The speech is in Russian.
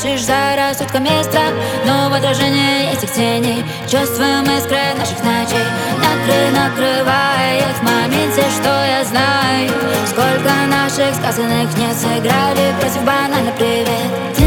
прячешь за рассудком есть страх, но в отражении этих теней чувствуем искры наших ночей, накрывая их в моменте, что я знаю. Сколько наших сказанных не сыграли против банальный привет.